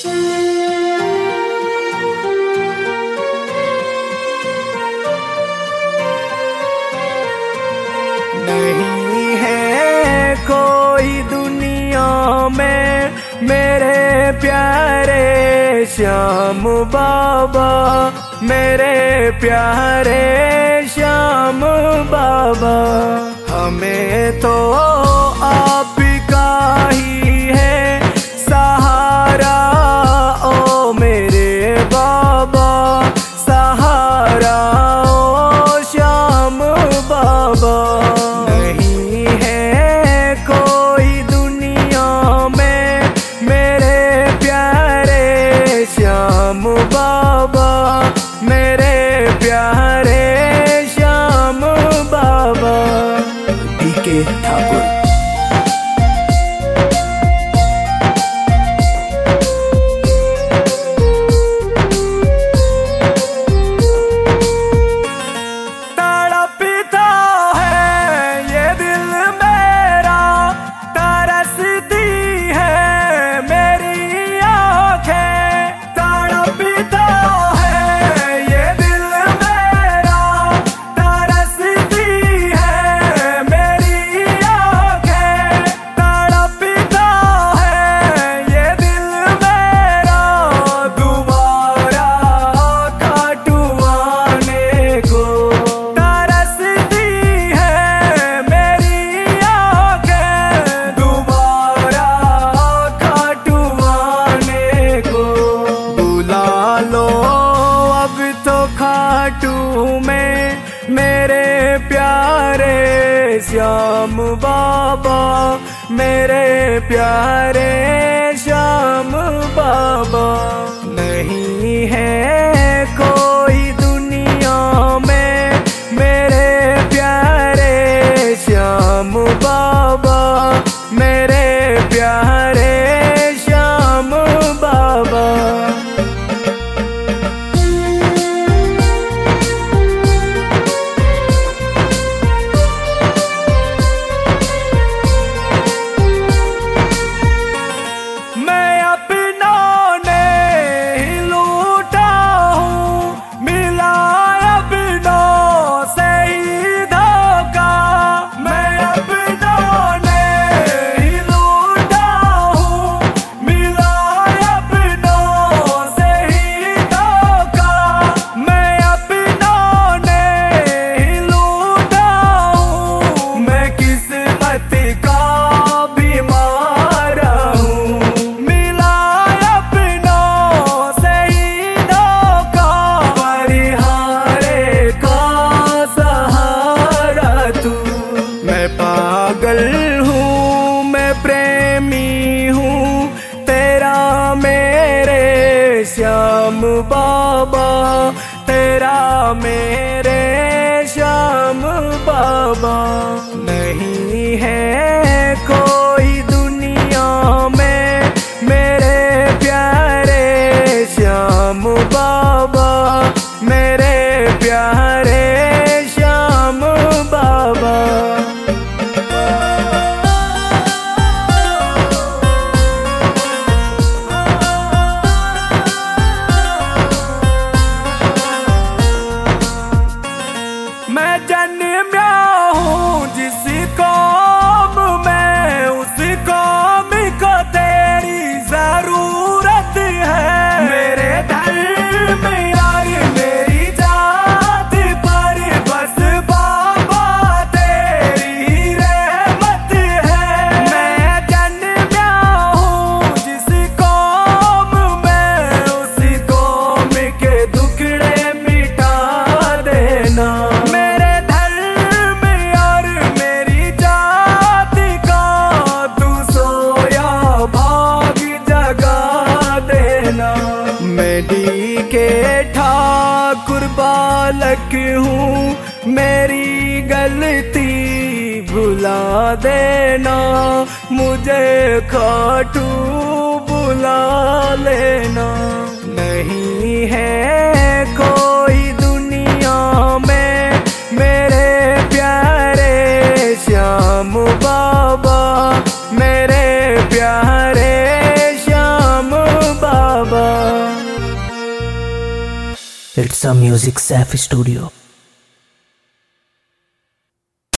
नहीं है कोई दुनिया में मेरे प्यारे श्याम बाबा, मेरे प्यारे श्याम बाबा। हमें तो आप का ही है सहारा, ओ मेरे बाबा सहारा, ओ श्याम बाबा। नहीं है कोई दुनिया में मेरे प्यारे श्याम बाबा, मेरे प्यारे श्याम बाबा। DK ठाकुर। खाटू में मेरे प्यारे श्याम बाबा, मेरे प्यारे श्याम बाबा। नहीं है कोई दुनिया में मेरे प्यारे श्याम बाबा, मेरे प्यारे श्याम बाबा। पागल हूँ मैं प्रेमी हूँ तेरा मेरे श्याम बाबा, तेरा मेरे श्याम बाबा। नहीं है कोई दुनिया में मेरे प्यारे श्याम बाबा, मेरे प्यारे श्याम बाबा। मैं जन्मया हूँ जिस कौम में, उस कौम को तेरी जरूरत है। मेरे धर्म यार मेरी जात पर बस बाबा तेरी रहमत है। मैं जन्मया हूँ जिस कौम में, उस कौम के दुखड़े मिटा देना। मैं DK ठाकुर बालक हूँ, मेरी गलती भुला देना। मुझे खाटू बुला लेना। नहीं है कोई दुनिया में मेरे प्यारे श्याम बाबा, मेरे प्यारे श्याम बाबा। It's a Music Safe Studio.